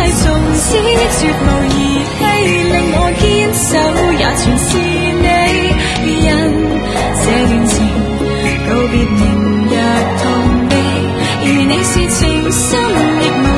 從此絕無兒戲，令我堅守也全是你。因這段情告別明日同地，而你是情深亦無